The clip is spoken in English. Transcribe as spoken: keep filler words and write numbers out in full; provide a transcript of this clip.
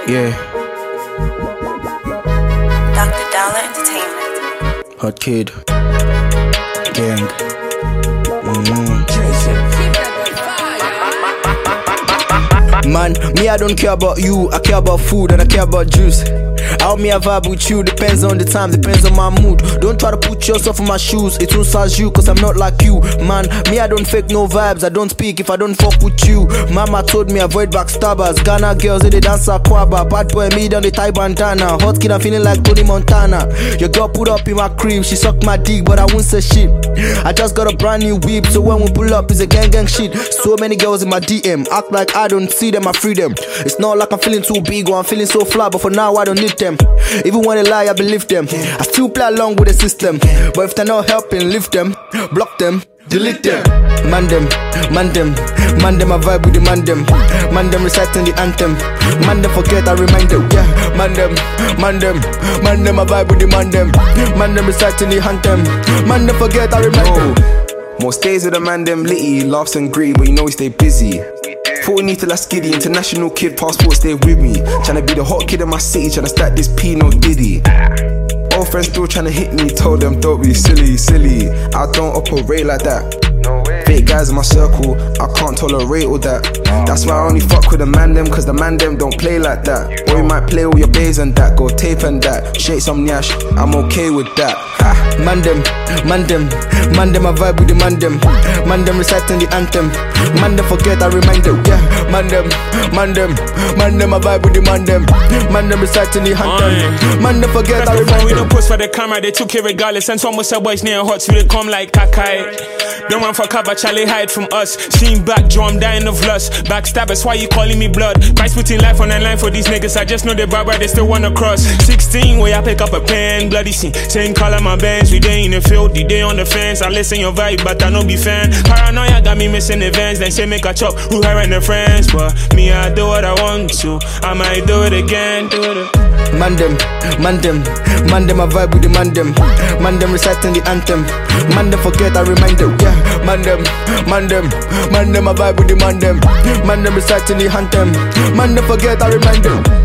Yeah. Doctor Dollar Entertainment. Hot Kid. Gang. Mm-hmm. Man, me I don't care about you, I care about food and I care about juice. How me I vibe with you depends on the time, depends on my mood. Don't try to put yourself in my shoes, it won't size you cause I'm not like you. Man, me I don't fake no vibes, I don't speak if I don't fuck with you. Mama told me avoid backstabbers, Ghana girls they dance aquaba. Bad boy me down the Thai bandana, hot kid I'm feeling like Tony Montana. Your girl put up in my cream, she sucked my dick but I won't say shit. I just got a brand new whip, so when we pull up it's a gang gang shit. So many girls in my D M, act like I don't see them, I free them. It's not like I'm feeling too big or I'm feeling so fly, but for now I don't need them. Even when they lie, I believe them. I still play along with the system, but if they're not helping, lift them, block them, delete them. Man them, man them, man them, I vibe with the man them. Man them reciting the anthem. Man them forget, I remind them. Yeah, man them, man them, man them, I vibe with the man them. Man them reciting the anthem. Man them forget, I remind them. Most days with the man them litty, laughs and gritty, but you know we stay busy. Thought we need to last skiddy, international kid, passport stay with me. Tryna be the hot kid in my city, tryna stack this P, no diddy. Old friends still tryna hit me, told them don't be silly, silly. I don't operate like that. Fake guys in my circle, I can't tolerate all that. That's why I only fuck with the man them, cause the man them don't play like that. Or you might play all your bays and that, go tape and that. Shake some nyash, I'm okay with that. Ha. Man them, man them, man them, I vibe with the man them. Man them reciting the anthem. Man them forget, I remind them. Yeah, man them, man them, man them, I vibe with the man them. Man them reciting the anthem. Man them forget, I remind them. We don't post for the camera, they took it regardless. And some said boys near hot, so they come like Kakai. Don't run for cover, Charlie hide from us. Seen back, Joe, I'm dying of lust. Backstabbers, why you calling me blood? Christ putting life on the line for these niggas. I just know they bad, but they still wanna cross. Sixteen, where I pick up a pen, bloody scene. Same color my bands, we day in the field, the day on the fence. I listen your vibe, but I don't be fan. Paranoia got me missing events. Then say make a chop, who her and her friends. But me, I do what I want to. I might do it again, do it. Man them, man them, man them, I vibe with the man them. Man them reciting the anthem. Man them forget, I remind them. Yeah, man them, man them, man them, I vibe with the man them. Man them reciting the anthem. Man them forget, I remind them.